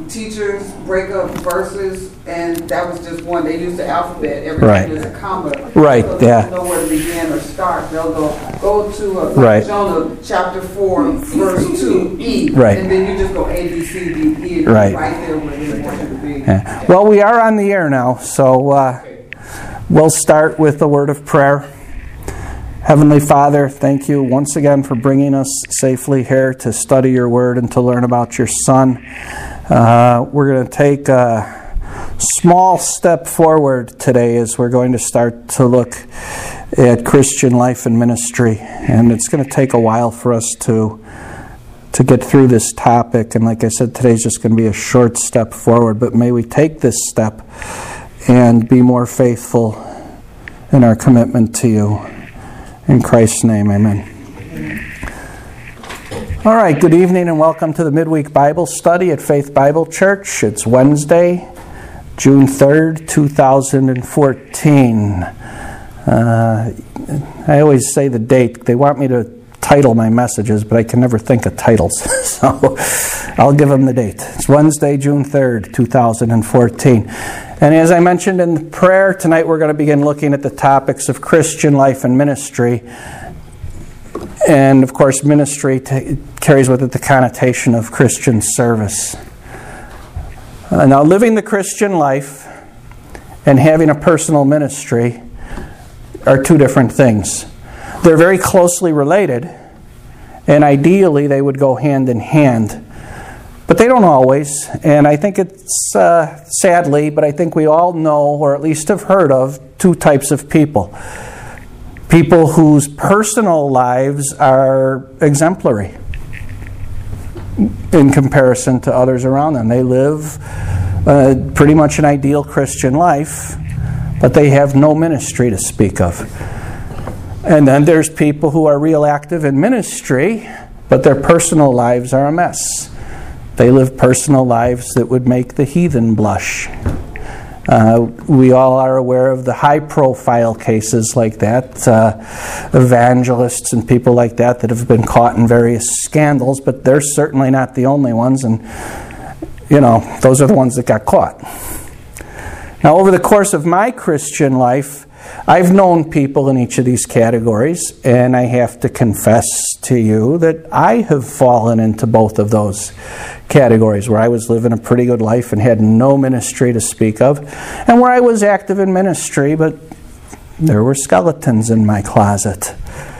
teachers break up verses, and that was just one. They use the alphabet. Everything is a comma. Right. So they don't know where to begin or start. They'll go to Jonah chapter 4, verse 2, E. Right. And then you just go A, B, C, D, E, and right there where they want you to be. Yeah. Well, we are on the air now, so we'll start with the word of prayer. Heavenly Father, thank you once again for bringing us safely here to study your word and to learn about your Son. We're going to take a small step forward today as we're going to start to look at Christian life and ministry. And it's going to take a while for us to get through this topic. And like I said, today's just going to be a short step forward. But may we take this step and be more faithful in our commitment to you. In Christ's name, amen. All right, good evening and welcome to the Midweek Bible Study at Faith Bible Church. It's Wednesday, June 3rd, 2014. I always say the date. They want me to title my messages, but I can never think of titles. So I'll give them the date. It's Wednesday, June 3rd, 2014. And as I mentioned in the prayer, tonight we're going to begin looking at the topics of Christian life and ministry. And of course, ministry carries with it the connotation of Christian service. Now, living the Christian life and having a personal ministry are two different things. They're very closely related, and ideally they would go hand in hand. But they don't always, and I think it's, sadly, but I think we all know, or at least have heard of, two types of people. People whose personal lives are exemplary in comparison to others around them. They live pretty much an ideal Christian life, but they have no ministry to speak of. And then there's people who are real active in ministry, but their personal lives are a mess. They live personal lives that would make the heathen blush. We all are aware of the high-profile cases like that, evangelists and people like that have been caught in various scandals, but they're certainly not the only ones, and, those are the ones that got caught. Now, over the course of my Christian life, I've known people in each of these categories, and I have to confess to you that I have fallen into both of those categories, where I was living a pretty good life and had no ministry to speak of, and where I was active in ministry, but there were skeletons in my closet.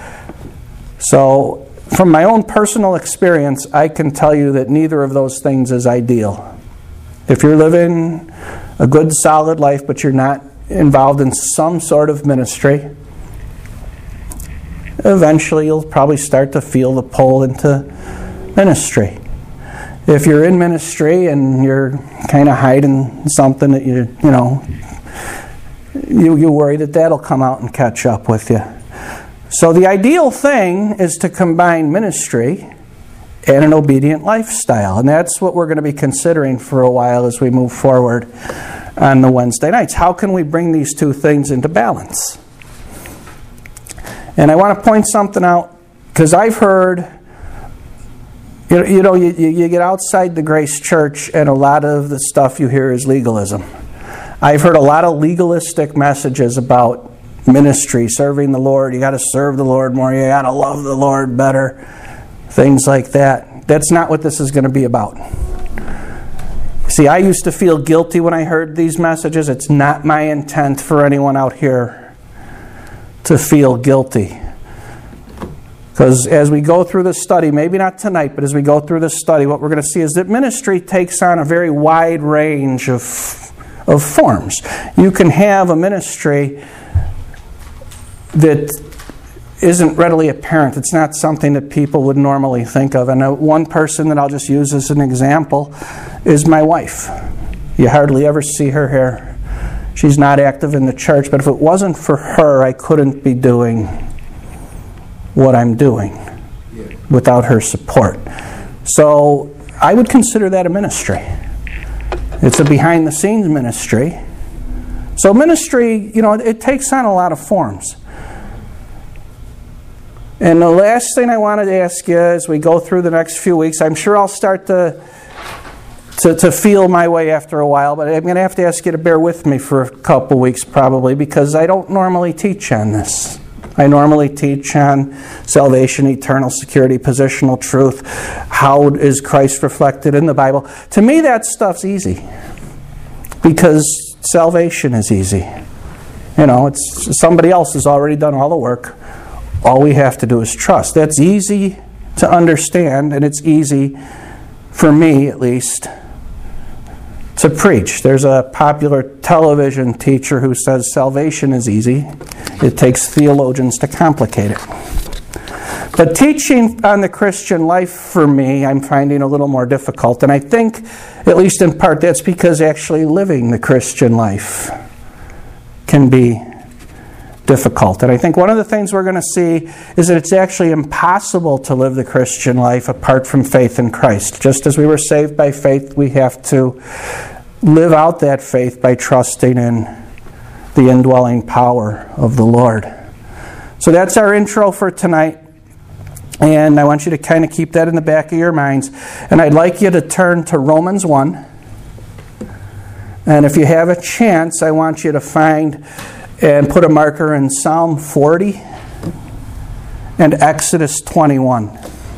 So, from my own personal experience, I can tell you that neither of those things is ideal. If you're living a good, solid life, but you're not involved in some sort of ministry, eventually you'll probably start to feel the pull into ministry. If you're in ministry and you're kind of hiding something that you worry that that'll come out and catch up with you. So the ideal thing is to combine ministry and an obedient lifestyle. And that's what we're going to be considering for a while as we move forward on the Wednesday nights. How can we bring these two things into balance? And I want to point something out, because I've heard, you get outside the Grace Church and a lot of the stuff you hear is legalism. I've heard a lot of legalistic messages about ministry, serving the Lord. You got to serve the Lord more. You got to love the Lord better. Things like that. That's not what this is going to be about. See, I used to feel guilty when I heard these messages. It's not my intent for anyone out here to feel guilty. Because as we go through this study, maybe not tonight, but as we go through this study, what we're going to see is that ministry takes on a very wide range of forms. You can have a ministry that isn't readily apparent. It's not something that people would normally think of. And one person that I'll just use as an example is my wife. You hardly ever see her here. She's not active in the church, but if it wasn't for her, I couldn't be doing what I'm doing without her support. So I would consider that a ministry. It's a behind-the-scenes ministry. So ministry, it takes on a lot of forms. And the last thing I wanted to ask you as we go through the next few weeks, I'm sure I'll start to to feel my way after a while, but I'm going to have to ask you to bear with me for a couple weeks probably, because I don't normally teach on this. I normally teach on salvation, eternal security, positional truth. How is Christ reflected in the Bible? To me, that stuff's easy, because salvation is easy. It's somebody else has already done all the work. All we have to do is trust. That's easy to understand, and it's easy, for me at least, to preach. There's a popular television teacher who says salvation is easy. It takes theologians to complicate it. But teaching on the Christian life, for me, I'm finding a little more difficult. And I think, at least in part, that's because actually living the Christian life can be difficult. And I think one of the things we're going to see is that it's actually impossible to live the Christian life apart from faith in Christ. Just as we were saved by faith, we have to live out that faith by trusting in the indwelling power of the Lord. So that's our intro for tonight. And I want you to kind of keep that in the back of your minds. And I'd like you to turn to Romans 1. And if you have a chance, I want you to find and put a marker in Psalm 40 and Exodus 21.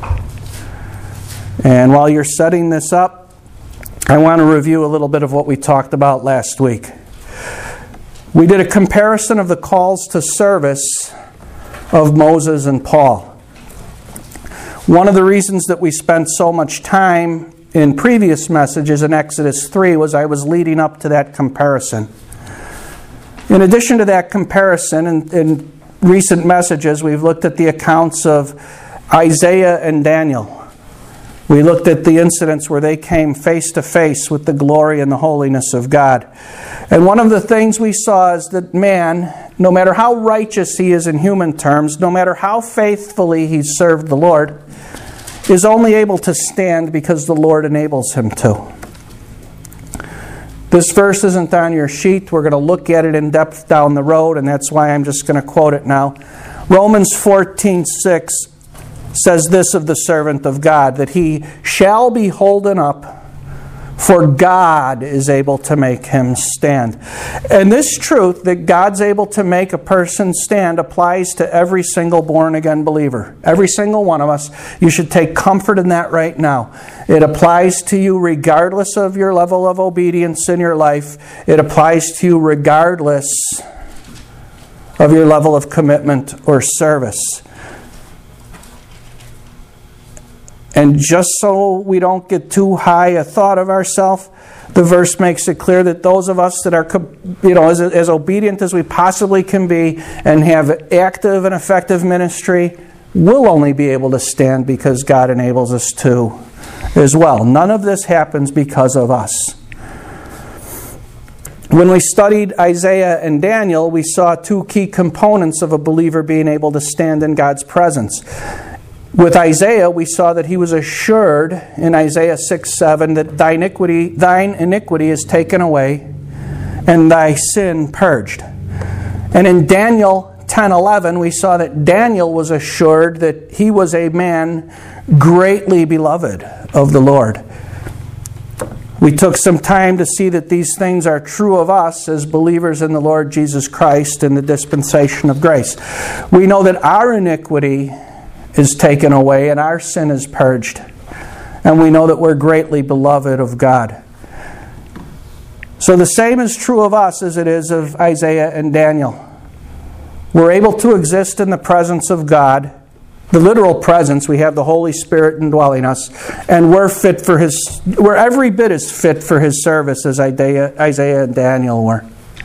And while you're setting this up, I want to review a little bit of what we talked about last week. We did a comparison of the calls to service of Moses and Paul. One of the reasons that we spent so much time in previous messages in Exodus 3 was I was leading up to that comparison. In addition to that comparison, in recent messages, we've looked at the accounts of Isaiah and Daniel. We looked at the incidents where they came face to face with the glory and the holiness of God. And one of the things we saw is that man, no matter how righteous he is in human terms, no matter how faithfully he served the Lord, is only able to stand because the Lord enables him to. This verse isn't on your sheet. We're going to look at it in depth down the road, and that's why I'm just going to quote it now. Romans 14:6 says this of the servant of God, that he shall be holden up, for God is able to make him stand. And this truth, that God's able to make a person stand, applies to every single born-again believer. Every single one of us. You should take comfort in that right now. It applies to you regardless of your level of obedience in your life. It applies to you regardless of your level of commitment or service. And just so we don't get too high a thought of ourselves, the verse makes it clear that those of us that are, as obedient as we possibly can be and have active and effective ministry, will only be able to stand because God enables us to as well. None of this happens because of us. When we studied Isaiah and Daniel, we saw two key components of a believer being able to stand in God's presence. With Isaiah, we saw that he was assured in Isaiah 6:7 that thine iniquity is taken away and thy sin purged. And in Daniel 10:11, we saw that Daniel was assured that he was a man greatly beloved of the Lord. We took some time to see that these things are true of us as believers in the Lord Jesus Christ in the dispensation of grace. We know that our iniquity is taken away and our sin is purged. And we know that we're greatly beloved of God. So the same is true of us as it is of Isaiah and Daniel. We're able to exist in the presence of God, the literal presence. We have the Holy Spirit indwelling us, and we're every bit as fit for His service as Isaiah and Daniel were.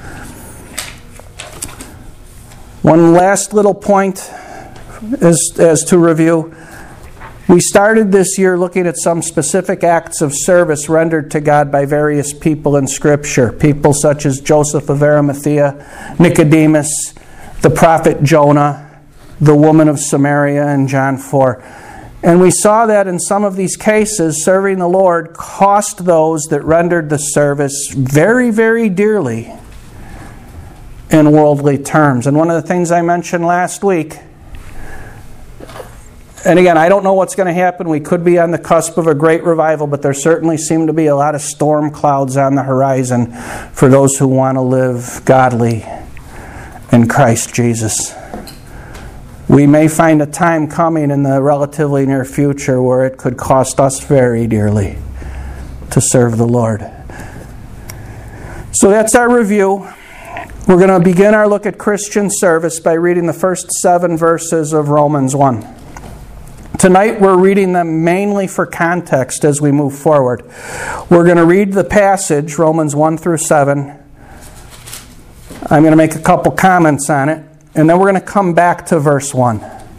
One last little point as to review. We started this year looking at some specific acts of service rendered to God by various people in Scripture. People such as Joseph of Arimathea, Nicodemus, the prophet Jonah, the woman of Samaria in John 4. And we saw that in some of these cases, serving the Lord cost those that rendered the service very, very dearly in worldly terms. And one of the things I mentioned last week, And again, I don't know what's going to happen. We could be on the cusp of a great revival, but there certainly seem to be a lot of storm clouds on the horizon for those who want to live godly in Christ Jesus. We may find a time coming in the relatively near future where it could cost us very dearly to serve the Lord. So that's our review. We're going to begin our look at Christian service by reading the first 7 verses of Romans 1. Tonight we're reading them mainly for context as we move forward. We're going to read the passage, Romans 1 through 7. I'm going to make a couple comments on it, and then we're going to come back to verse 1.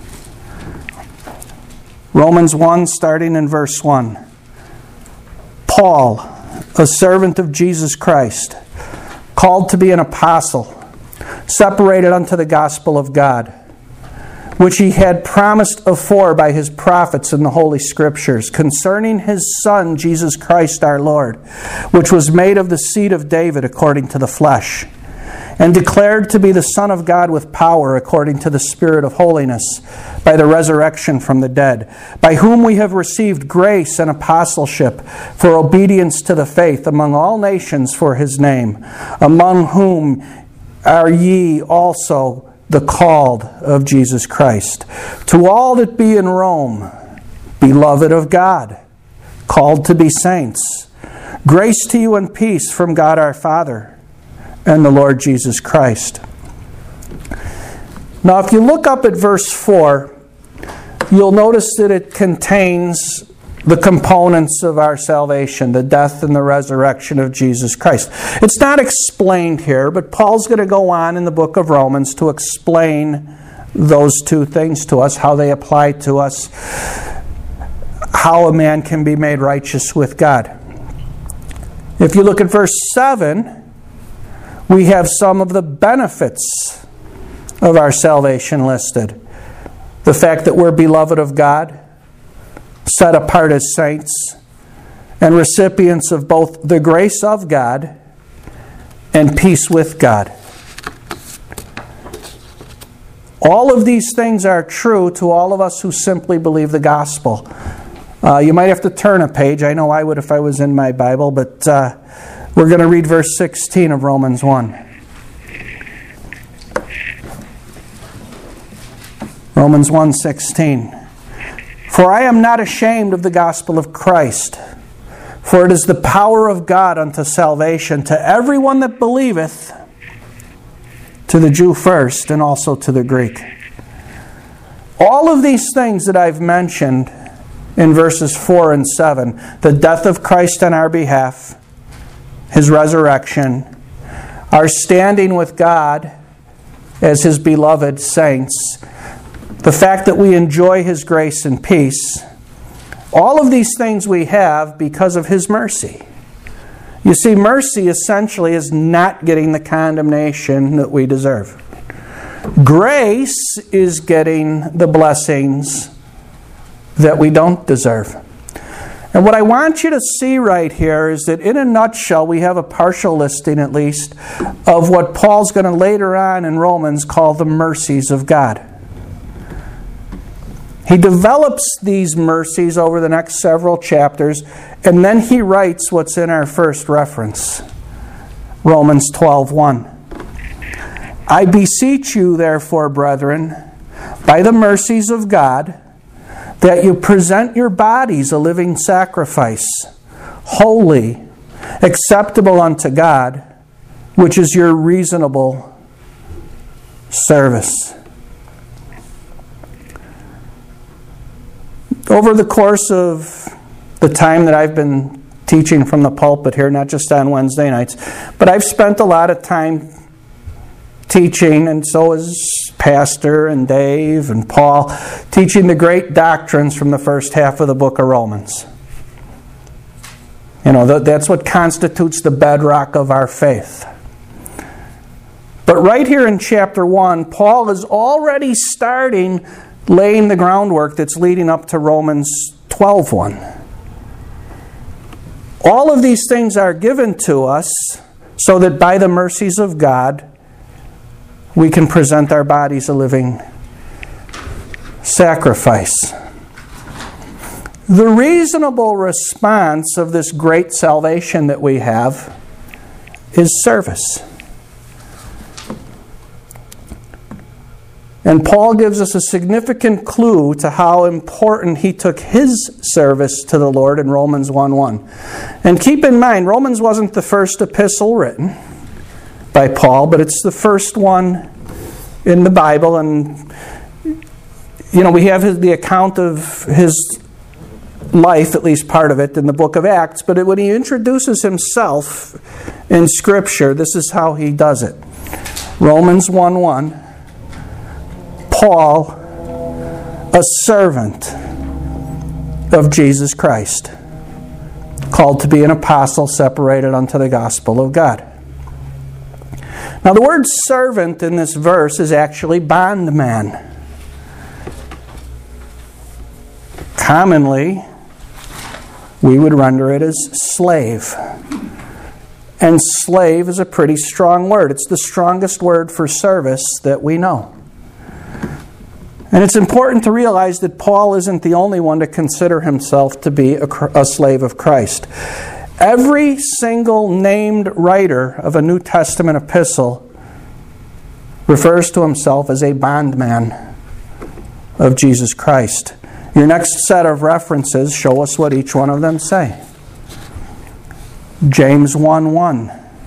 Romans 1, starting in verse 1. Paul, a servant of Jesus Christ, called to be an apostle, separated unto the gospel of God, which he had promised afore by his prophets in the Holy Scriptures, concerning his Son, Jesus Christ our Lord, which was made of the seed of David according to the flesh, and declared to be the Son of God with power according to the Spirit of holiness, by the resurrection from the dead, by whom we have received grace and apostleship for obedience to the faith among all nations for his name, among whom are ye also the called of Jesus Christ. To all that be in Rome, beloved of God, called to be saints, grace to you and peace from God our Father and the Lord Jesus Christ. Now, if you look up at verse 4, you'll notice that it contains the components of our salvation, the death and the resurrection of Jesus Christ. It's not explained here, but Paul's going to go on in the book of Romans to explain those two things to us, how they apply to us, how a man can be made righteous with God. If you look at verse 7, we have some of the benefits of our salvation listed. The fact that we're beloved of God, set apart as saints, and recipients of both the grace of God and peace with God. All of these things are true to all of us who simply believe the gospel. You might have to turn a page. I know I would if I was in my Bible, but we're going to read verse 16 of Romans 1. Romans 1:16. For I am not ashamed of the gospel of Christ, for it is the power of God unto salvation to everyone that believeth, to the Jew first, and also to the Greek. All of these things that I've mentioned in verses 4 and 7, the death of Christ on our behalf, his resurrection, our standing with God as his beloved saints, the fact that we enjoy his grace and peace, all of these things we have because of his mercy. You see, mercy essentially is not getting the condemnation that we deserve. Grace is getting the blessings that we don't deserve. And what I want you to see right here is that in a nutshell, we have a partial listing at least of what Paul's going to later on in Romans call the mercies of God. He develops these mercies over the next several chapters, and then he writes what's in our first reference, Romans 12:1. I beseech you, therefore, brethren, by the mercies of God, that you present your bodies a living sacrifice, holy, acceptable unto God, which is your reasonable service. Over the course of the time that I've been teaching from the pulpit here, not just on Wednesday nights, but I've spent a lot of time teaching, and so has Pastor and Dave and Paul, teaching the great doctrines from the first half of the book of Romans. You know, that's what constitutes the bedrock of our faith. But right here in chapter 1, Paul is already laying the groundwork that's leading up to Romans 12:1. All of these things are given to us so that by the mercies of God, we can present our bodies a living sacrifice. The reasonable response of this great salvation that we have is service. And Paul gives us a significant clue to how important he took his service to the Lord in Romans 1:1. And keep in mind, Romans wasn't the first epistle written by Paul, but it's the first one in the Bible. And, we have the account of his life, at least part of it, in the book of Acts. But when he introduces himself in Scripture, this is how he does it. Romans 1:1. Paul, a servant of Jesus Christ, called to be an apostle, separated unto the gospel of God. Now the word servant in this verse is actually bondman. Commonly, we would render it as slave. And slave is a pretty strong word. It's the strongest word for service that we know. And it's important to realize that Paul isn't the only one to consider himself to be a slave of Christ. Every single named writer of a New Testament epistle refers to himself as a bondman of Jesus Christ. Your next set of references show us what each one of them say. James 1:1.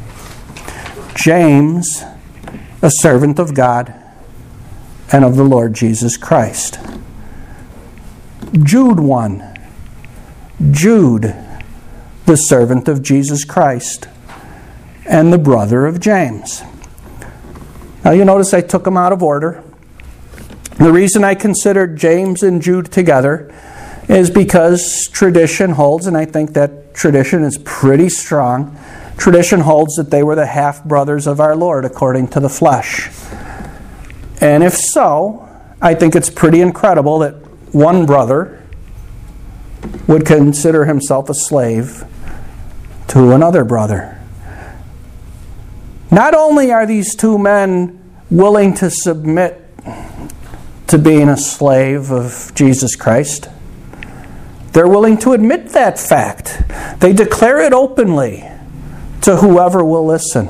James, a servant of God and of the Lord Jesus Christ. Jude 1. Jude, the servant of Jesus Christ and the brother of James. Now you notice I took them out of order. The reason I considered James and Jude together is because tradition holds, and I think that tradition is pretty strong, tradition holds that they were the half-brothers of our Lord according to the flesh. And if so, I think it's pretty incredible that one brother would consider himself a slave to another brother. Not only are these two men willing to submit to being a slave of Jesus Christ, they're willing to admit that fact. They declare it openly to whoever will listen.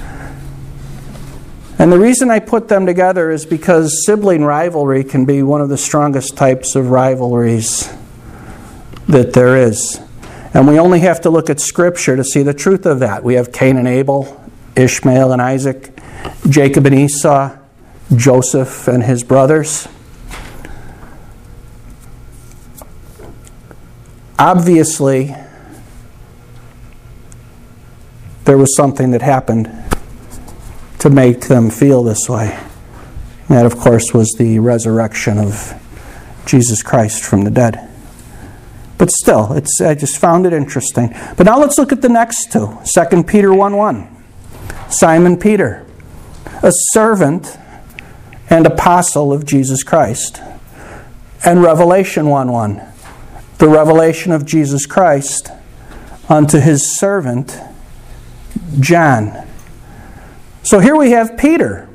And the reason I put them together is because sibling rivalry can be one of the strongest types of rivalries that there is. And we only have to look at Scripture to see the truth of that. We have Cain and Abel, Ishmael and Isaac, Jacob and Esau, Joseph and his brothers. Obviously, there was something that happened to make them feel this way. And that, of course, was the resurrection of Jesus Christ from the dead. But still, I just found it interesting. But now let's look at the next two. 2 Peter 1:1. Simon Peter, a servant and apostle of Jesus Christ. And Revelation 1:1. The revelation of Jesus Christ unto his servant John. So here we have Peter.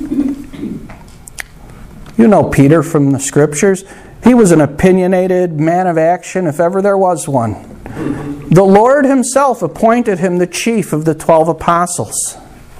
You know Peter from the Scriptures. He was an opinionated man of action, if ever there was one. The Lord himself appointed him the chief of the 12 apostles.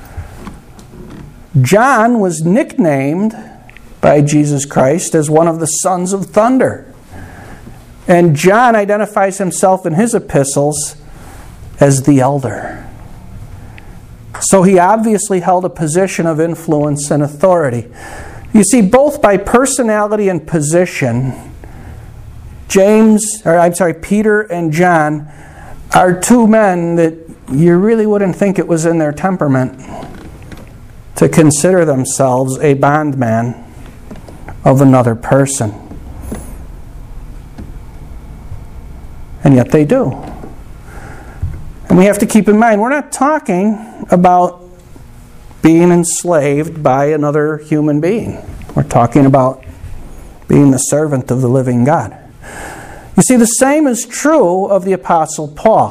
John was nicknamed by Jesus Christ as one of the sons of thunder. And John identifies himself in his epistles as the elder. So he obviously held a position of influence and authority. You see, both by personality and position, Peter and John are two men that you really wouldn't think it was in their temperament to consider themselves a bondman of another person. And yet they do. And we have to keep in mind, we're not talking about being enslaved by another human being. We're talking about being the servant of the living God. You see, the same is true of the Apostle Paul.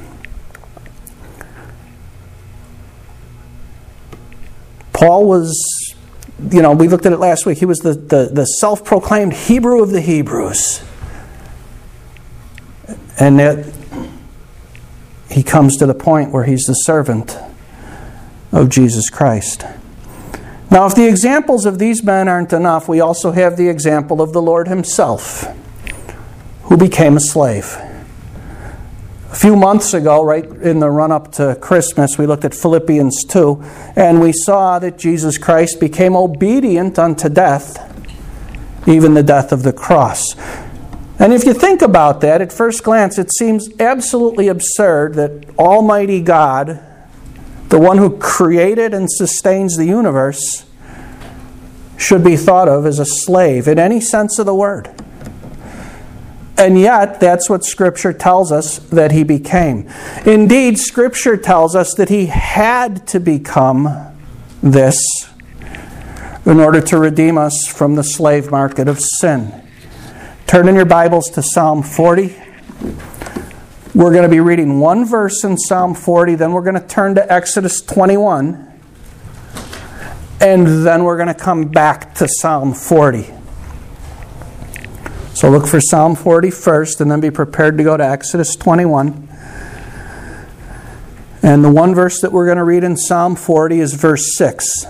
Paul was, we looked at it last week, he was the self-proclaimed Hebrew of the Hebrews. And that he comes to the point where he's the servant of Jesus Christ. Now, if the examples of these men aren't enough, we also have the example of the Lord himself, who became a slave. A few months ago, right in the run-up to Christmas, we looked at Philippians 2, and we saw that Jesus Christ became obedient unto death, even the death of the cross. And if you think about that, at first glance, it seems absolutely absurd that Almighty God, the one who created and sustains the universe, should be thought of as a slave in any sense of the word. And yet, that's what Scripture tells us that he became. Indeed, Scripture tells us that he had to become this in order to redeem us from the slave market of sin. Turn in your Bibles to Psalm 40. We're going to be reading one verse in Psalm 40, then we're going to turn to Exodus 21, and then we're going to come back to Psalm 40. So look for Psalm 40 first, and then be prepared to go to Exodus 21. And the one verse that we're going to read in Psalm 40 is verse 6.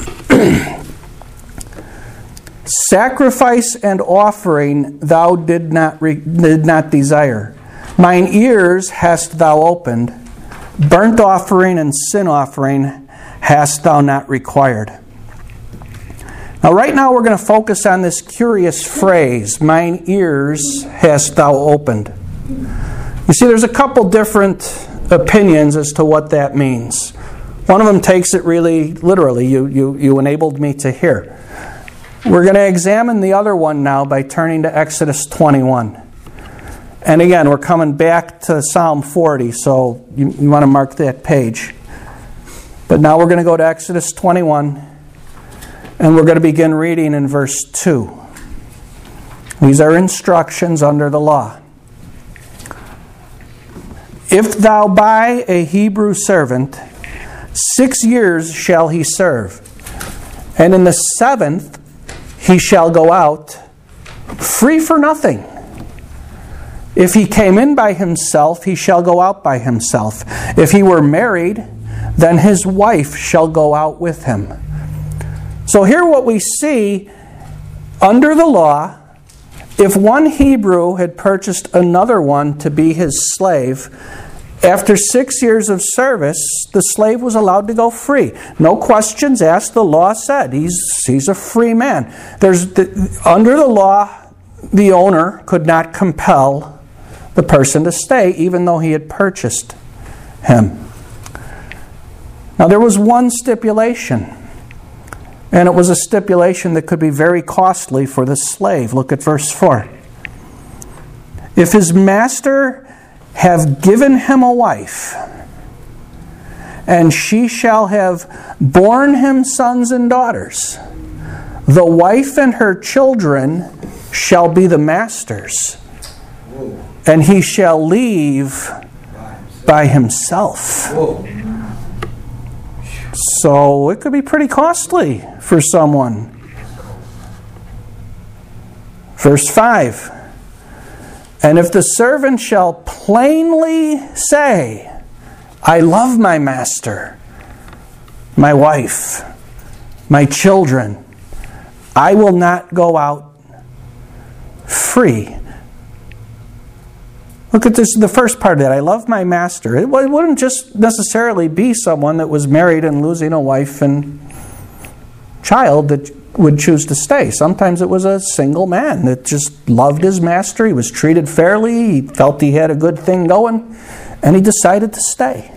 Sacrifice and offering thou did not desire. Mine ears hast thou opened. Burnt offering and sin offering hast thou not required. Now, right now we're going to focus on this curious phrase, mine ears hast thou opened. You see, there's a couple different opinions as to what that means. One of them takes it really literally. You enabled me to hear. We're going to examine the other one now by turning to Exodus 21. And again, we're coming back to Psalm 40, so you want to mark that page. But now we're going to go to Exodus 21, and we're going to begin reading in verse 2. These are instructions under the law. If thou buy a Hebrew servant, 6 years shall he serve, and in the 7th he shall go out free for nothing. If he came in by himself, he shall go out by himself. If he were married, then his wife shall go out with him. So here what we see, under the law, if one Hebrew had purchased another one to be his slave, after 6 years of service, the slave was allowed to go free. No questions asked. The law said he's a free man. Under the law, the owner could not compel the person to stay, even though he had purchased him. Now, there was one stipulation, and it was a stipulation that could be very costly for the slave. Look at verse 4. If his master have given him a wife, and she shall have borne him sons and daughters, the wife and her children shall be the master's, and he shall leave by himself. So it could be pretty costly for someone. Verse 5. And if the servant shall plainly say, I love my master, my wife, my children, I will not go out free. Look at this, the first part of that. I love my master. It wouldn't just necessarily be someone that was married and losing a wife and child that would choose to stay. Sometimes it was a single man that just loved his master. He was treated fairly. He felt he had a good thing going, and he decided to stay.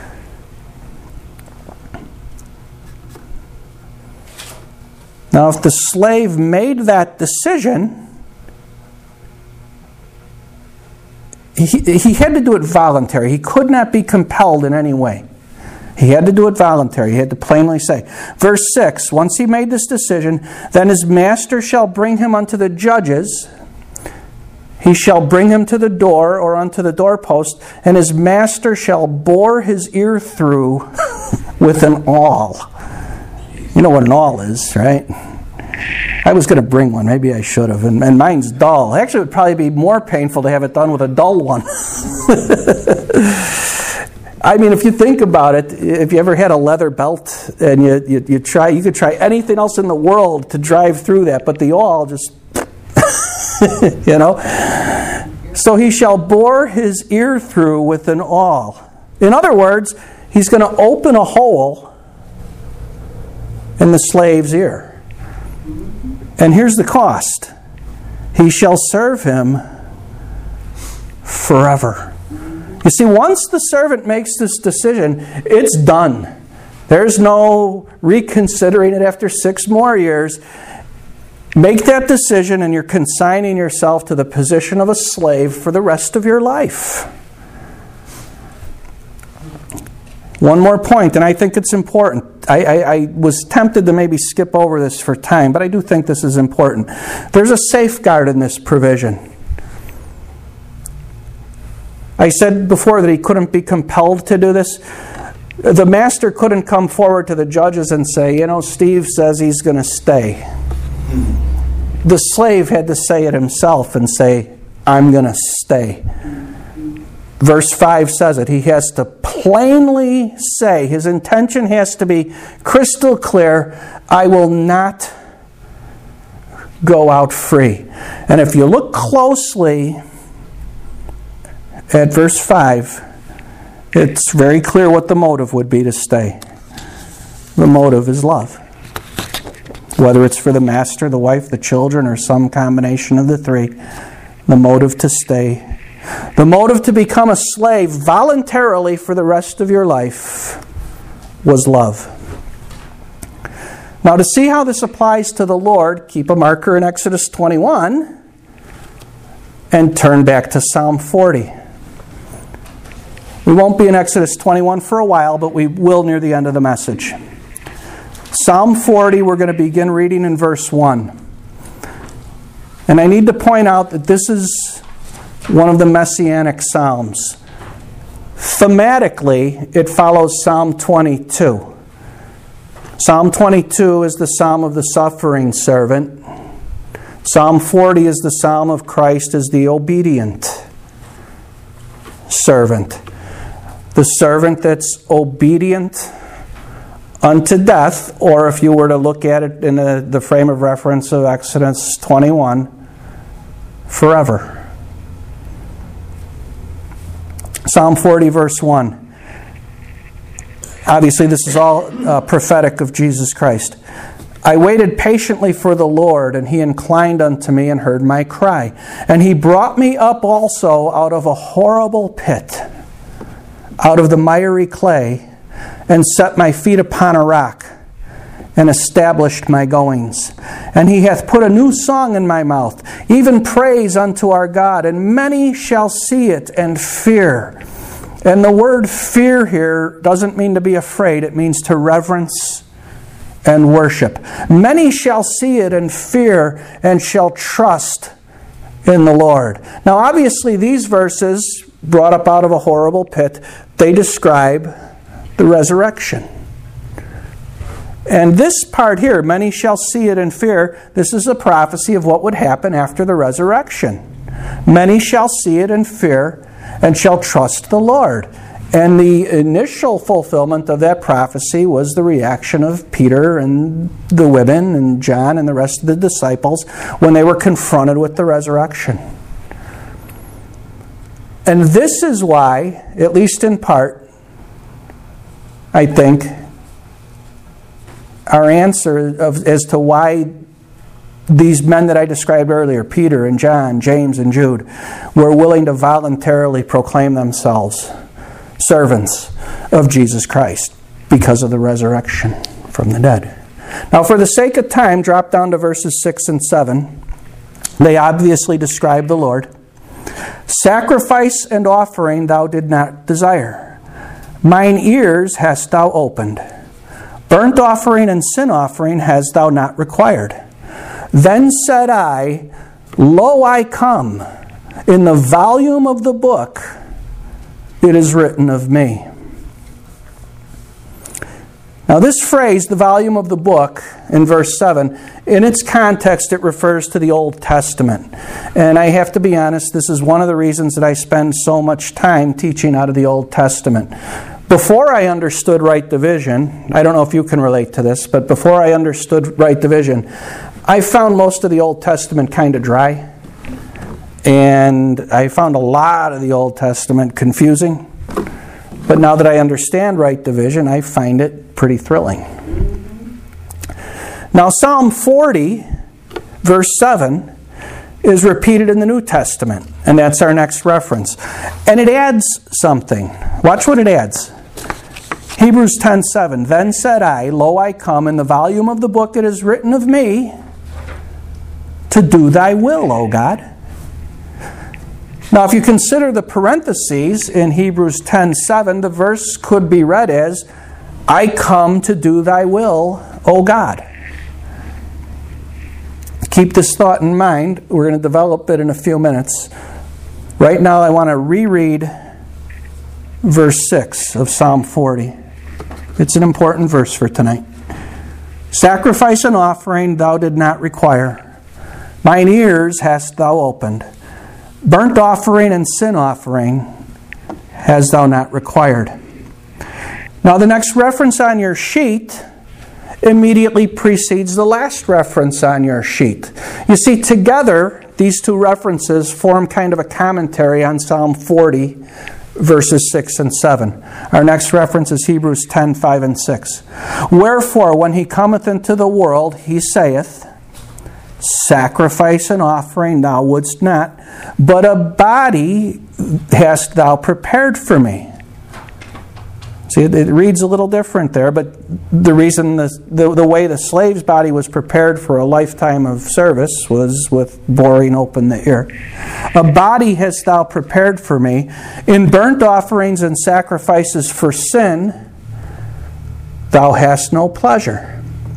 Now, if the slave made that decision, he had to do it voluntary. He could not be compelled in any way. He had to do it voluntary. He had to plainly say. Verse 6, once he made this decision, then his master shall bring him unto the judges. He shall bring him to the door or unto the doorpost, and his master shall bore his ear through with an awl. You know what an awl is, right? I was going to bring one. Maybe I should have. And mine's dull. Actually, it would probably be more painful to have it done with a dull one. I mean, if you think about it, if you ever had a leather belt and you could try anything else in the world to drive through that, but the awl just, So he shall bore his ear through with an awl. In other words, he's going to open a hole in the slave's ear. And here's the cost. He shall serve him forever. You see, once the servant makes this decision, it's done. There's no reconsidering it after 6 more years. Make that decision and you're consigning yourself to the position of a slave for the rest of your life. One more point, and I think it's important. I was tempted to maybe skip over this for time, but I do think this is important. There's a safeguard in this provision. I said before that he couldn't be compelled to do this. The master couldn't come forward to the judges and say, Steve says he's going to stay. The slave had to say it himself and say, I'm going to stay. Verse 5 says it. He has to plainly say, his intention has to be crystal clear, I will not go out free. And if you look closely at verse 5, it's very clear what the motive would be to stay. The motive is love. Whether it's for the master, the wife, the children, or some combination of the three, the motive to stay. The motive to become a slave voluntarily for the rest of your life was love. Now, to see how this applies to the Lord, keep a marker in Exodus 21 and turn back to Psalm 40. We won't be in Exodus 21 for a while, but we will near the end of the message. Psalm 40, we're going to begin reading in verse 1. And I need to point out that this is one of the Messianic Psalms. Thematically, it follows Psalm 22. Psalm 22 is the Psalm of the suffering servant. Psalm 40 is the Psalm of Christ as the obedient servant. The servant that's obedient unto death, or if you were to look at it in the frame of reference of Exodus 21, forever. Psalm 40, verse 1. Obviously, this is all prophetic of Jesus Christ. I waited patiently for the Lord, and He inclined unto me and heard my cry. And He brought me up also out of a horrible pit, out of the miry clay, and set my feet upon a rock, and established my goings. And He hath put a new song in my mouth, even praise unto our God, and many shall see it and fear. And the word fear here doesn't mean to be afraid, it means to reverence and worship. Many shall see it and fear, and shall trust in the Lord. Now obviously these verses, brought up out of a horrible pit, they describe the resurrection. And this part here, many shall see it and fear, this is a prophecy of what would happen after the resurrection. Many shall see it and fear, and shall trust the Lord. And the initial fulfillment of that prophecy was the reaction of Peter and the women and John and the rest of the disciples when they were confronted with the resurrection. And this is why, at least in part, I think, our answer as to why these men that I described earlier, Peter and John, James and Jude, were willing to voluntarily proclaim themselves servants of Jesus Christ because of the resurrection from the dead. Now, for the sake of time, drop down to verses 6 and 7. They obviously describe the Lord. Sacrifice and offering thou did not desire. Mine ears hast thou opened. Burnt offering and sin offering hast thou not required. Then said I, Lo, I come. In the volume of the book it is written of me. Now this phrase, the volume of the book, in verse 7, in its context it refers to the Old Testament. And I have to be honest, this is one of the reasons that I spend so much time teaching out of the Old Testament. Before I understood right division, I don't know if you can relate to this, but before I understood right division, I found most of the Old Testament kind of dry. And I found a lot of the Old Testament confusing. But now that I understand right division, I find it pretty thrilling. Now, Psalm 40, verse 7, is repeated in the New Testament. And that's our next reference. And it adds something. Watch what it adds. Hebrews 10:7. Then said I, Lo, I come, in the volume of the book it is written of me, to do thy will, O God. Now, if you consider the parentheses in Hebrews 10:7, the verse could be read as, I come to do thy will, O God. Keep this thought in mind. We're going to develop it in a few minutes. Right now, I want to reread verse 6 of Psalm 40. It's an important verse for tonight. Sacrifice and offering thou did not require. Mine ears hast thou opened. Burnt offering and sin offering hast thou not required. Now the next reference on your sheet immediately precedes the last reference on your sheet. You see, together, these two references form kind of a commentary on Psalm 40, verses 6 and 7. Our next reference is Hebrews 10:5 and 6. Wherefore, when he cometh into the world, he saith, Sacrifice and offering thou wouldst not, but a body hast thou prepared for me. See, it reads a little different there, but the reason the way the slave's body was prepared for a lifetime of service was with boring open the ear. A body hast thou prepared for me. In burnt offerings and sacrifices for sin, thou hast no pleasure.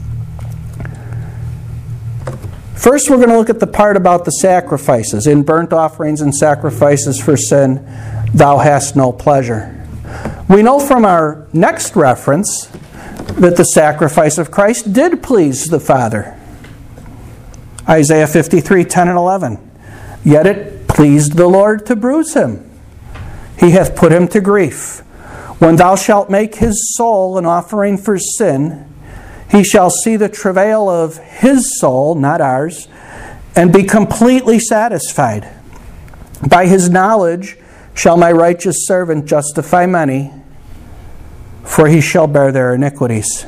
First, we're going to look at the part about the sacrifices. In burnt offerings and sacrifices for sin, thou hast no pleasure. We know from our next reference that the sacrifice of Christ did please the Father. Isaiah 53:10 and 11. Yet it pleased the Lord to bruise him. He hath put him to grief. When thou shalt make his soul an offering for sin, he shall see the travail of his soul, not ours, and be completely satisfied. By his knowledge shall my righteous servant justify many, for he shall bear their iniquities.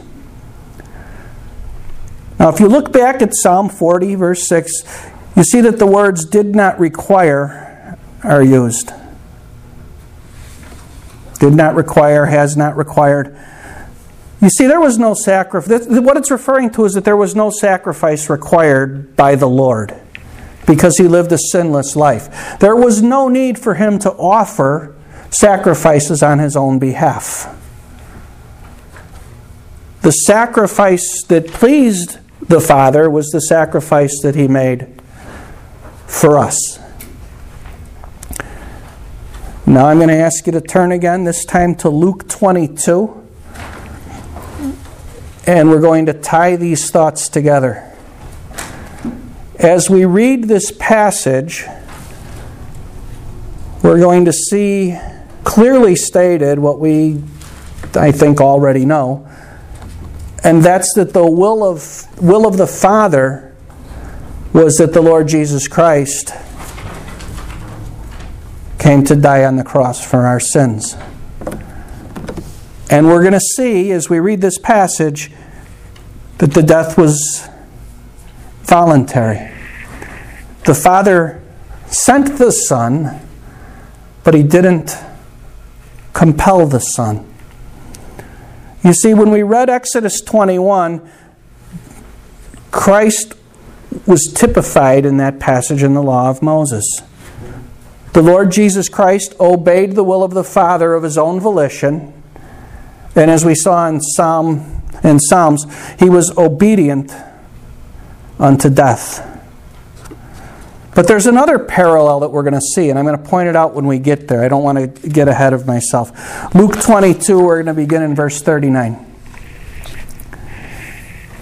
Now, if you look back at Psalm 40, verse 6, you see that the words did not require are used. Did not require, has not required. You see, there was no sacrifice. What it's referring to is that there was no sacrifice required by the Lord because he lived a sinless life. There was no need for him to offer sacrifices on his own behalf. The sacrifice that pleased the Father was the sacrifice that he made for us. Now I'm going to ask you to turn again, this time to Luke 22. And we're going to tie these thoughts together. As we read this passage, we're going to see clearly stated what we, I think, already know. And that's that the will of the Father was that the Lord Jesus Christ came to die on the cross for our sins. And we're going to see, as we read this passage, that the death was voluntary. The Father sent the Son, but he didn't compel the Son. You see, when we read Exodus 21, Christ was typified in that passage in the law of Moses. The Lord Jesus Christ obeyed the will of the Father of his own volition. And as we saw in Psalms, he was obedient unto death. But there's another parallel that we're going to see, and I'm going to point it out when we get there. I don't want to get ahead of myself. Luke 22, we're going to begin in verse 39.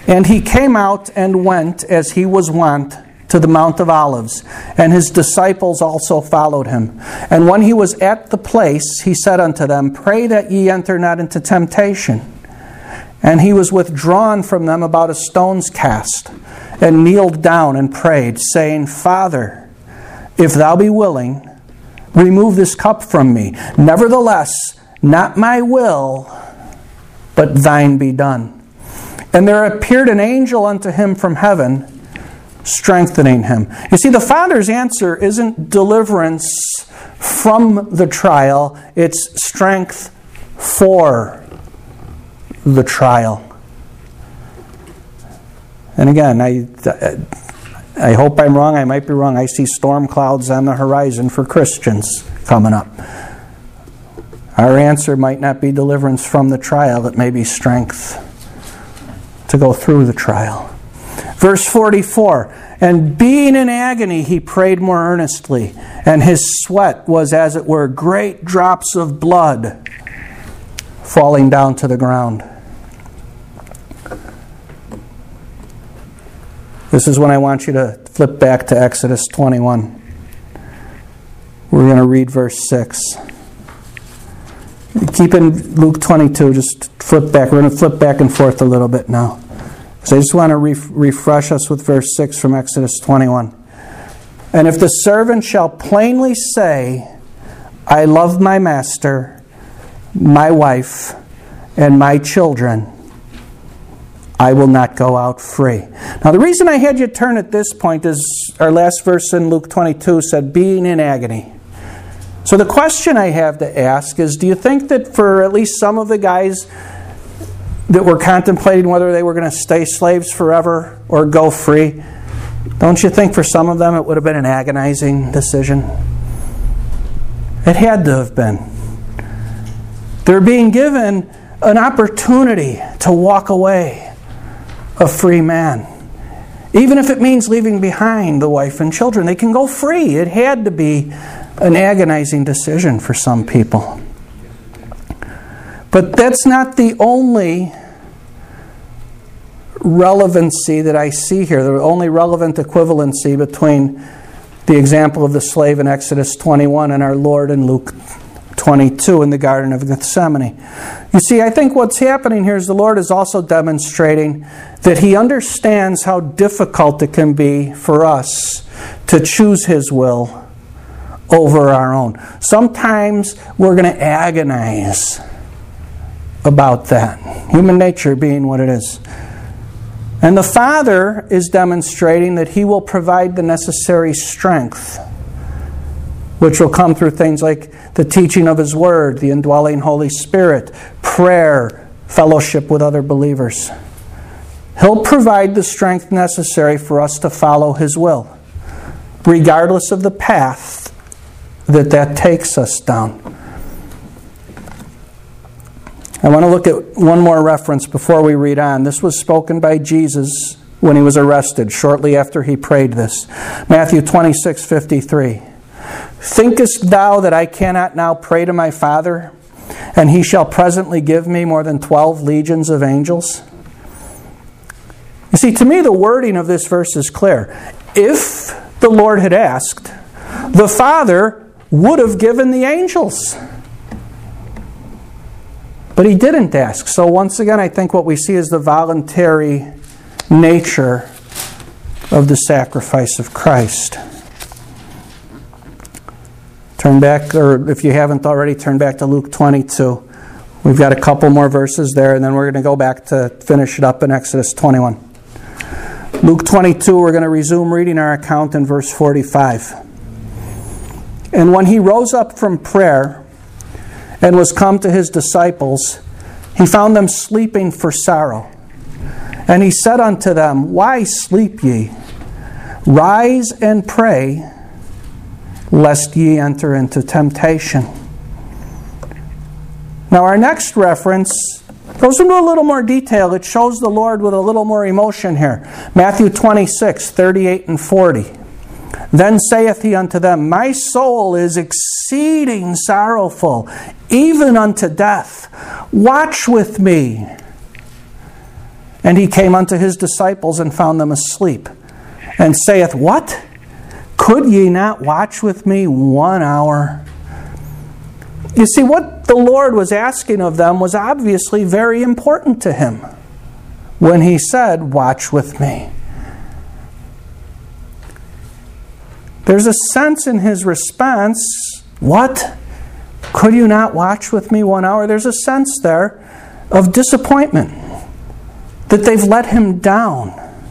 And he came out and went, as he was wont, to the Mount of Olives, and his disciples also followed him. And when he was at the place, he said unto them, Pray that ye enter not into temptation. And he was withdrawn from them about a stone's cast, and kneeled down and prayed, saying, Father, if thou be willing, remove this cup from me. Nevertheless, not my will, but thine be done. And there appeared an angel unto him from heaven, strengthening him. You see, the Father's answer isn't deliverance from the trial, it's strength for the trial. And again, I hope I'm wrong, I might be wrong. I see storm clouds on the horizon for Christians coming up. Our answer might not be deliverance from the trial, it may be strength to go through the trial. Verse 44, And being in agony, he prayed more earnestly, and his sweat was, as it were, great drops of blood falling down to the ground. This is when I want you to flip back to Exodus 21. We're going to read verse 6. Keep in Luke 22, just flip back. We're going to flip back and forth a little bit now. So I just want to refresh us with verse 6 from Exodus 21. And if the servant shall plainly say, I love my master, my wife, and my children, I will not go out free. Now the reason I had you turn at this point is our last verse in Luke 22 said, being in agony. So the question I have to ask is, do you think that for at least some of the guys that were contemplating whether they were going to stay slaves forever or go free, don't you think for some of them it would have been an agonizing decision? It had to have been. They're being given an opportunity to walk away a free man. Even if it means leaving behind the wife and children, they can go free. It had to be an agonizing decision for some people. But that's not the only relevancy that I see here, the only relevant equivalency between the example of the slave in Exodus 21 and our Lord in Luke 22 in the Garden of Gethsemane. You see, I think what's happening here is the Lord is also demonstrating that He understands how difficult it can be for us to choose His will over our own. Sometimes we're going to agonize about that. Human nature being what it is. And the Father is demonstrating that He will provide the necessary strength, which will come through things like the teaching of His Word, the indwelling Holy Spirit, prayer, fellowship with other believers. He'll provide the strength necessary for us to follow His will, regardless of the path that takes us down. I want to look at one more reference before we read on. This was spoken by Jesus when He was arrested, shortly after He prayed this. Matthew 26:53. Thinkest thou that I cannot now pray to my Father, and He shall presently give me more than 12 legions of angels? You see, to me the wording of this verse is clear. If the Lord had asked, the Father would have given the angels. But He didn't ask. So once again, I think what we see is the voluntary nature of the sacrifice of Christ. Turn back, or if you haven't already, turn back to Luke 22. We've got a couple more verses there, and then we're going to go back to finish it up in Exodus 21. Luke 22, we're going to resume reading our account in verse 45. And when He rose up from prayer and was come to His disciples, He found them sleeping for sorrow. And He said unto them, Why sleep ye? Rise and pray, lest ye enter into temptation. Now our next reference goes into a little more detail. It shows the Lord with a little more emotion here. Matthew 26:38 and 40. Then saith He unto them, My soul is exceeding sorrowful, even unto death. Watch with me. And he came unto his disciples and found them asleep, and saith, What? Could ye not watch with me 1 hour? You see, what the Lord was asking of them was obviously very important to him when he said, Watch with me. There's a sense in his response, What? Could you not watch with me 1 hour? There's a sense there of disappointment, that they've let him down.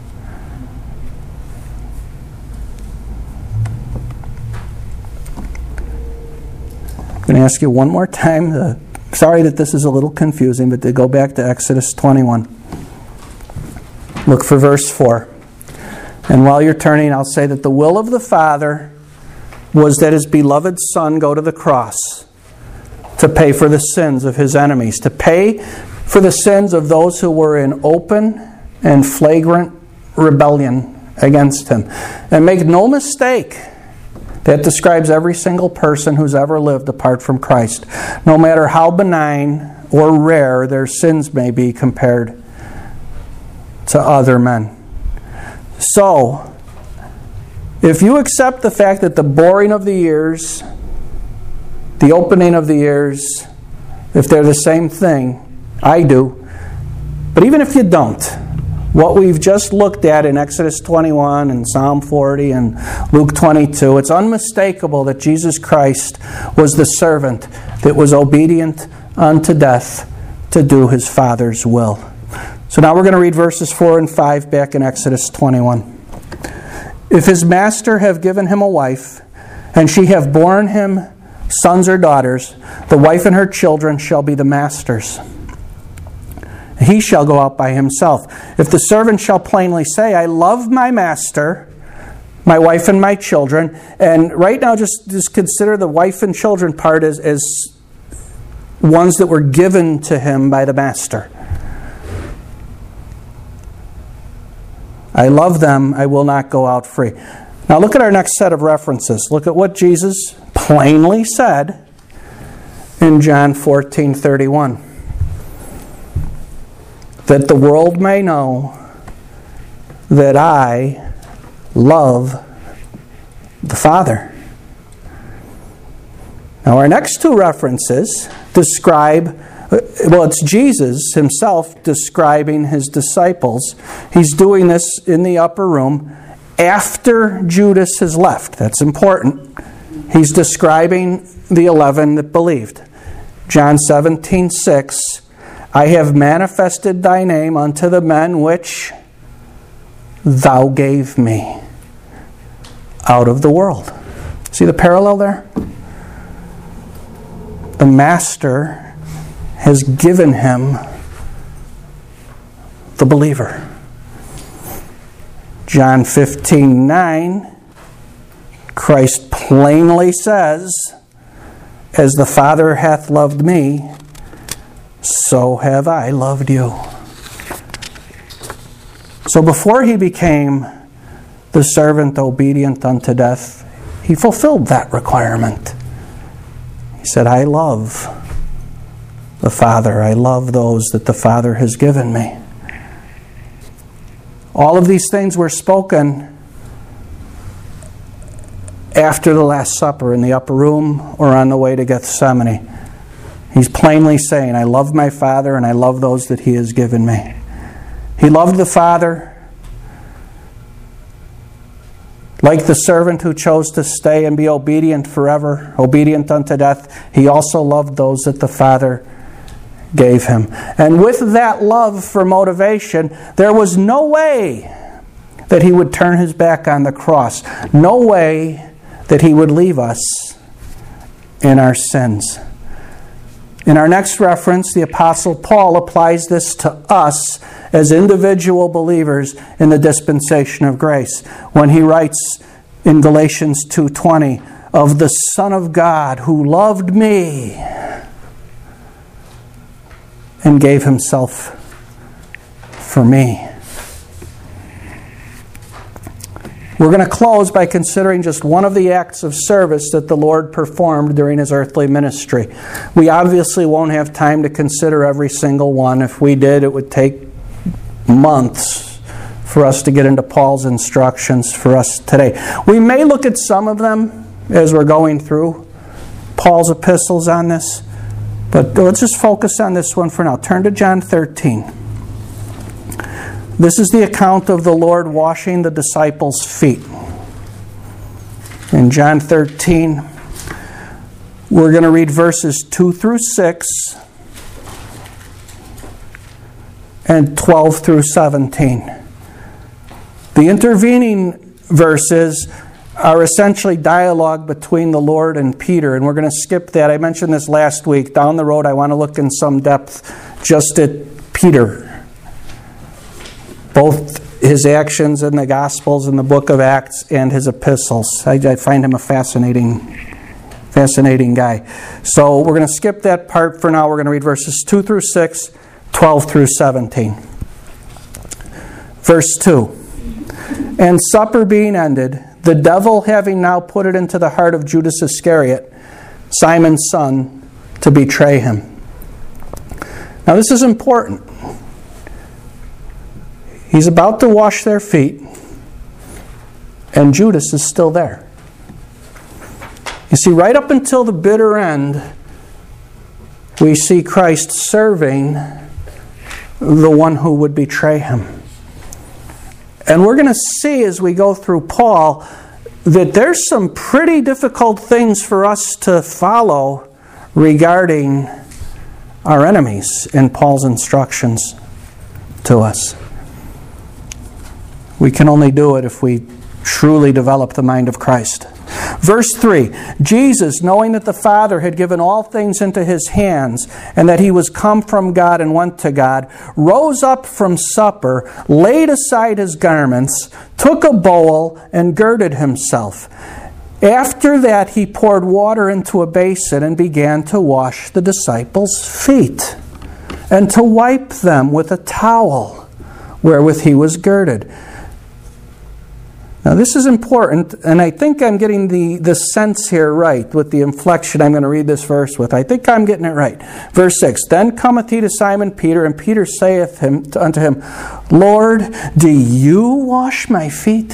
I'm going to ask you one more time. Sorry that this is a little confusing, but to go back to Exodus 21. Look for verse 4. And while you're turning, I'll say that the will of the Father was that his beloved Son go to the cross to pay for the sins of his enemies, to pay for the sins of those who were in open and flagrant rebellion against him. And make no mistake, that describes every single person who's ever lived apart from Christ, no matter how benign or rare their sins may be compared to other men. So, if you accept the fact that the boring of the ears, the opening of the ears, if they're the same thing, I do. But even if you don't, what we've just looked at in Exodus 21 and Psalm 40 and Luke 22, it's unmistakable that Jesus Christ was the servant that was obedient unto death to do his Father's will. So now we're going to read verses 4 and 5 back in Exodus 21. If his master have given him a wife, and she have borne him sons or daughters, the wife and her children shall be the master's. He shall go out by himself. If the servant shall plainly say, I love my master, my wife and my children, and right now just consider the wife and children part as ones that were given to him by the master. I love them, I will not go out free. Now look at our next set of references. Look at what Jesus plainly said in John 14:31. That the world may know that I love the Father. Now our next two references describe, well, it's Jesus himself describing his disciples. He's doing this in the upper room after Judas has left. That's important. He's describing the 11 that believed. John 17:6. I have manifested thy name unto the men which thou gave me out of the world. See the parallel there? The master has given him the believer. John 15:9, Christ plainly says, as the Father hath loved me, so have I loved you. So before he became the servant obedient unto death, he fulfilled that requirement. He said, I love the Father. I love those that the Father has given me. All of these things were spoken after the Last Supper in the upper room or on the way to Gethsemane. He's plainly saying, I love my Father and I love those that he has given me. He loved the Father like the servant who chose to stay and be obedient forever, obedient unto death. He also loved those that the Father gave him. And with that love for motivation, there was no way that he would turn his back on the cross. No way that he would leave us in our sins. In our next reference, the Apostle Paul applies this to us as individual believers in the dispensation of grace when he writes in Galatians 2:20 of the Son of God who loved me and gave himself for me. We're going to close by considering just one of the acts of service that the Lord performed during his earthly ministry. We obviously won't have time to consider every single one. If we did, it would take months for us to get into Paul's instructions for us today. We may look at some of them as we're going through Paul's epistles on this, but let's just focus on this one for now. Turn to John 13. This is the account of the Lord washing the disciples' feet. In John 13, we're going to read verses 2 through 6 and 12 through 17. The intervening verses are essentially dialogue between the Lord and Peter, and we're going to skip that. I mentioned this last week. Down the road, I want to look in some depth just at Peter. Both his actions in the Gospels and the book of Acts and his epistles. I find him a fascinating guy. So we're going to skip that part for now. We're going to read verses 2 through 6, 12 through 17. Verse 2. And supper being ended, the devil having now put it into the heart of Judas Iscariot, Simon's son, to betray him. Now this is important. He's about to wash their feet, and Judas is still there. You see, right up until the bitter end, we see Christ serving the one who would betray him. And we're going to see as we go through Paul that there's some pretty difficult things for us to follow regarding our enemies in Paul's instructions to us. We can only do it if we truly develop the mind of Christ. Verse 3, Jesus, knowing that the Father had given all things into his hands, and that he was come from God and went to God, rose up from supper, laid aside his garments, took a bowl, and girded himself. After that he poured water into a basin and began to wash the disciples' feet, and to wipe them with a towel wherewith he was girded. Now this is important, and I think I'm getting the sense here right with the inflection I'm going to read this verse with. I think I'm getting it right. Verse 6, Then cometh he to Simon Peter, and Peter saith unto him, Lord, do you wash my feet?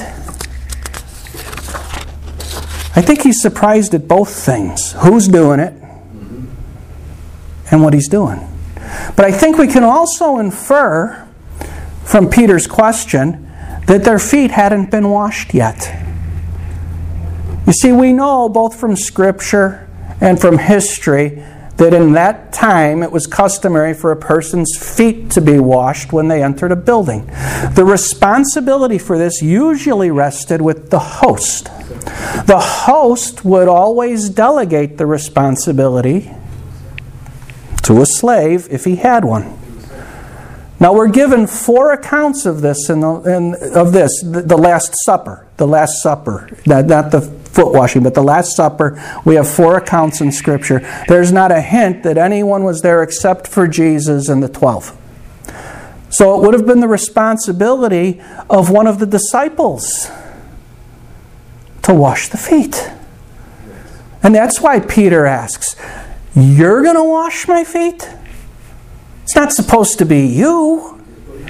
I think he's surprised at both things. Who's doing it, and what he's doing. But I think we can also infer from Peter's question that their feet hadn't been washed yet. You see, we know both from Scripture and from history that in that time it was customary for a person's feet to be washed when they entered a building. The responsibility for this usually rested with the host. The host would always delegate the responsibility to a slave if he had one. Now we're given 4 accounts of this the Last Supper. The Last Supper. Not the foot washing, but the Last Supper. We have 4 accounts in Scripture. There's not a hint that anyone was there except for Jesus and the 12. So it would have been the responsibility of one of the disciples to wash the feet. And that's why Peter asks, You're going to wash my feet? It's not supposed to be you.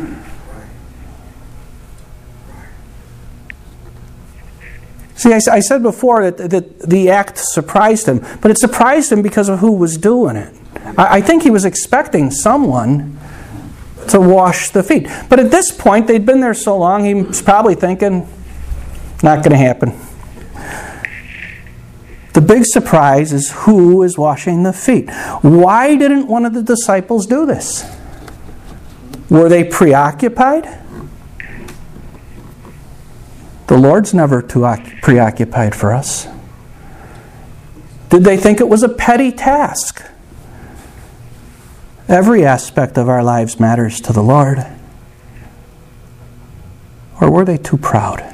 See, I said before that the act surprised him, but it surprised him because of who was doing it. I think he was expecting someone to wash the feet. But at this point, they'd been there so long, he was probably thinking, not going to happen. The big surprise is who is washing the feet. Why didn't one of the disciples do this? Were they preoccupied? The Lord's never too preoccupied for us. Did they think it was a petty task? Every aspect of our lives matters to the Lord. Or were they too proud?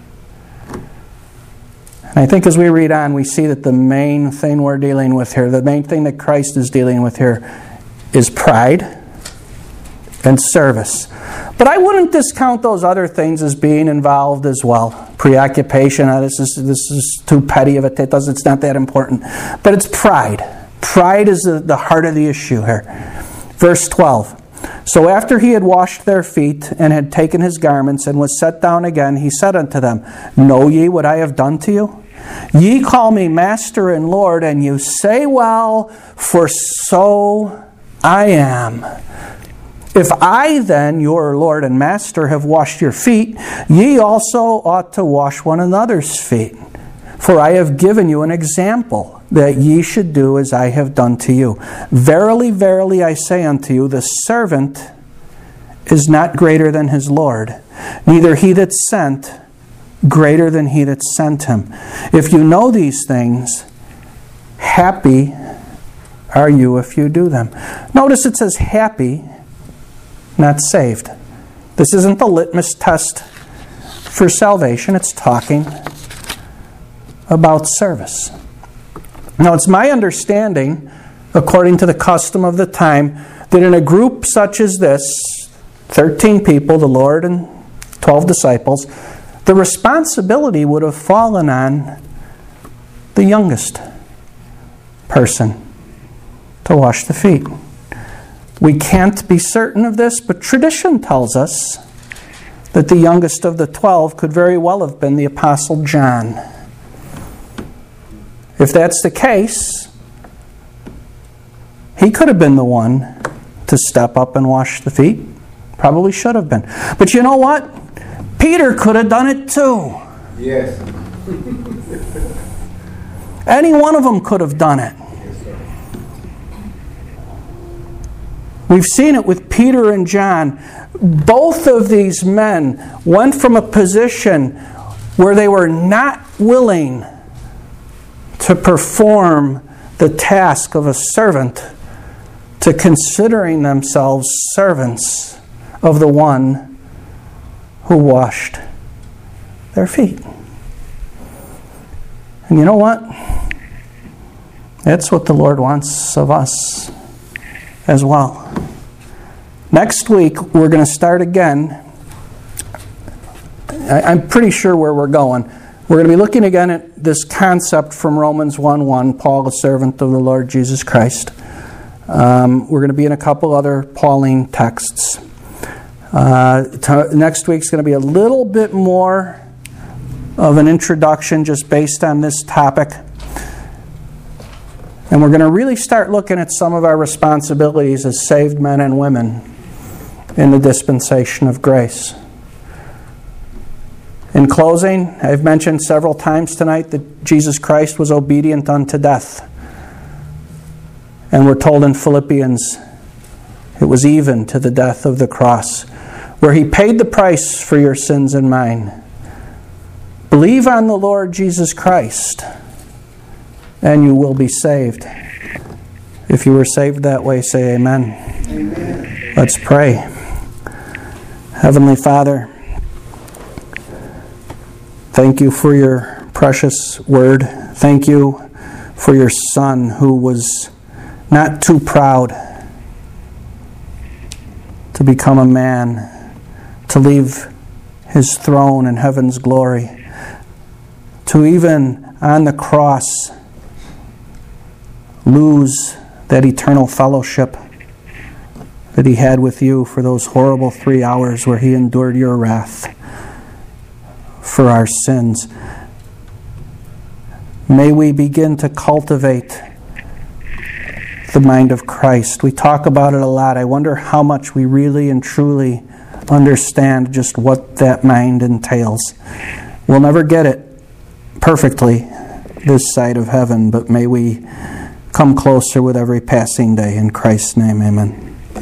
And I think as we read on, we see that the main thing we're dealing with here, the main thing that Christ is dealing with here, is pride and service. But I wouldn't discount those other things as being involved as well. Preoccupation, this is too petty of it. It's not that important. But it's pride. Pride is the heart of the issue here. Verse 12. So after he had washed their feet, and had taken his garments, and was set down again, he said unto them, Know ye what I have done to you? Ye call me Master and Lord, and you say, Well, for so I am. If I then, your Lord and Master, have washed your feet, ye also ought to wash one another's feet. For I have given you an example, that ye should do as I have done to you. Verily, verily, I say unto you, the servant is not greater than his Lord, neither he that sent greater than he that sent him. If you know these things, happy are you if you do them. Notice it says happy, not saved. This isn't the litmus test for salvation. It's talking about service. Now, it's my understanding, according to the custom of the time, that in a group such as this, 13 people, the Lord and 12 disciples, the responsibility would have fallen on the youngest person to wash the feet. We can't be certain of this, but tradition tells us that the youngest of the 12 could very well have been the Apostle John. If that's the case, he could have been the one to step up and wash the feet. Probably should have been. But you know what? Peter could have done it too. Yes. Any one of them could have done it. We've seen it with Peter and John. Both of these men went from a position where they were not willing to perform the task of a servant to considering themselves servants of the one who washed their feet. And you know what? That's what the Lord wants of us as well. Next week, we're going to start again. I'm pretty sure where we're going. We're going to be looking again at this concept from Romans 1:1, Paul, a servant of the Lord Jesus Christ. We're going to be in a couple other Pauline texts. Next week's going to be a little bit more of an introduction just based on this topic. And we're going to really start looking at some of our responsibilities as saved men and women in the dispensation of grace. In closing, I've mentioned several times tonight that Jesus Christ was obedient unto death. And we're told in Philippians, it was even to the death of the cross, where He paid the price for your sins and mine. Believe on the Lord Jesus Christ, and you will be saved. If you were saved that way, say amen. Amen. Let's pray. Heavenly Father, thank you for your precious word. Thank you for your Son who was not too proud to become a man, to leave His throne in heaven's glory, to even on the cross lose that eternal fellowship that He had with you for those horrible 3 hours where He endured your wrath for our sins. May we begin to cultivate the mind of Christ. We talk about it a lot. I wonder how much we really and truly understand just what that mind entails. We'll never get it perfectly this side of heaven, but may we come closer with every passing day. In Christ's name, amen.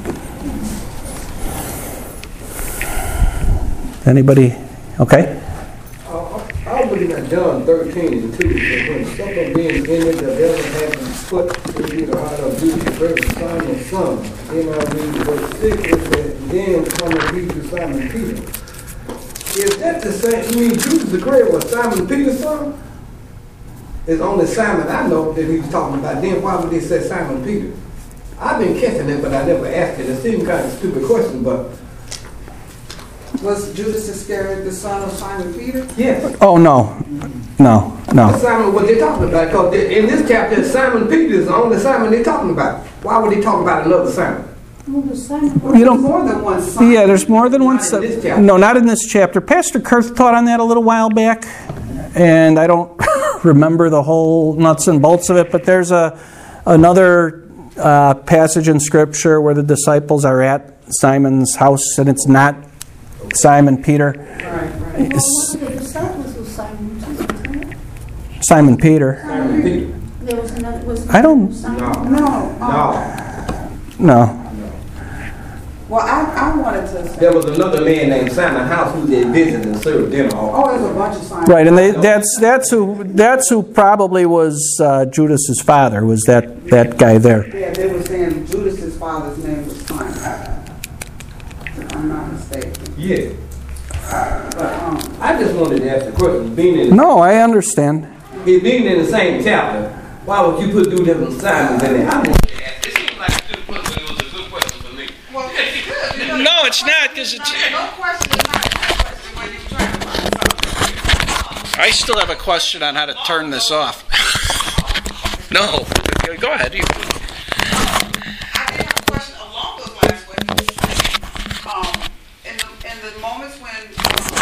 Anybody? Okay? I was looking at John 13 and 2. When supper being ended, the devil had been put into the heart of Judas, great Simon's son. Then I read verse 6, it says, then coming he to Simon Peter. Is that the same? You mean Judas the Great was Simon Peter's son? It's only Simon I know that he was talking about. Then why would they say Simon Peter? I've been catching it, but I never asked it. It seemed kind of a stupid question, but... Was Judas Iscariot the son of Simon Peter? Yes. Oh, no. No. That's Simon, what they're talking about. Because in this chapter, Simon Peter is the only Simon they're talking about. Why would they talk about another Simon? You don't. More than one Simon. Yeah, there's more than one. Not in this chapter. No, not in this chapter. Pastor Kurth taught on that a little while back, and I don't remember the whole nuts and bolts of it. But there's another passage in Scripture where the disciples are at Simon's house, and it's not Simon Peter. Right. One of the disciples was Simon too. Simon Peter. Simon Peter. There was another. Was I don't- Simon? No. Well, I wanted to say. There was another man named Simon House who they visited and served dinner all. Oh, there's a bunch of Simons. Right, and that's who probably was Judas's father. Was that guy there? Yeah, they were saying Judas's father's name was Simon. If I'm not mistaken. Yeah. But I just wanted to ask the question. No, I understand. Being in the same chapter, why would you put two different Simons in there? I wanted to ask. It seems like a good question, but it was a good question for me. well, it's good. No, it's not, because it's... No question is not a question when you're trying to find something. I still have a question on how to turn this off. No, go ahead. I did have a question along those lines when in the moments when